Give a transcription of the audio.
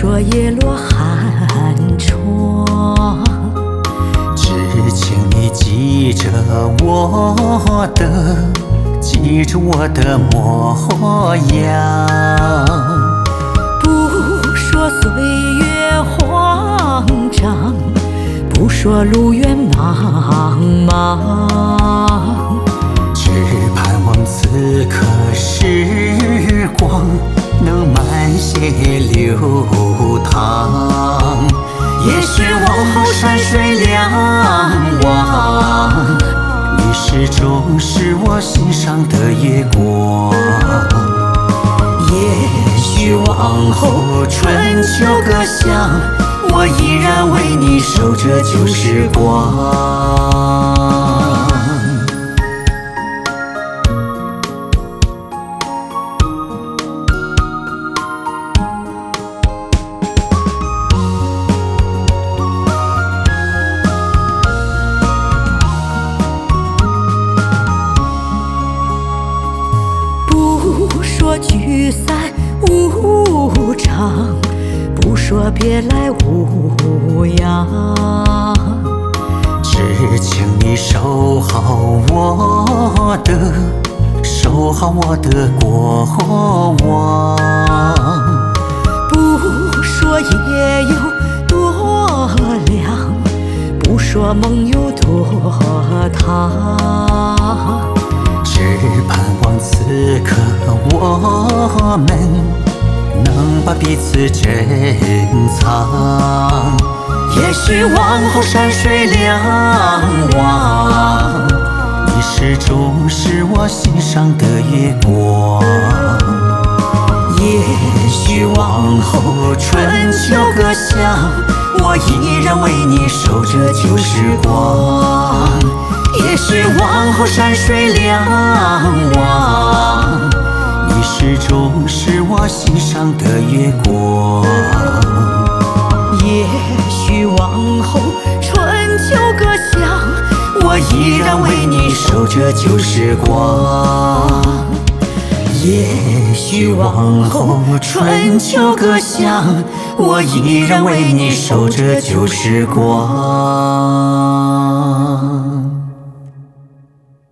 说叶落寒窗， 只请你记着我的模样。 不说岁月慌张，不说路远茫茫， 只盼望此刻时光能慢些流淌。也许往后山水两望，你始终是我心上的月光。 也许往后春秋各乡，我依然为你守着旧时光。 不说聚散无常，不说别来无恙， 只请你守好我的过往。 不说夜有多凉，不说梦有多烫， 只盼望此刻我们能把彼此珍藏。也许往后山水两望，你始终是我心上的月光。也许往后春秋各乡，我依然为你守着旧时光。也许往后山水两望，你始终是我心上的月光。 也许往后春秋各乡， 我依然为你守着旧时光。也许往后春秋各乡，我依然为你守着旧时光。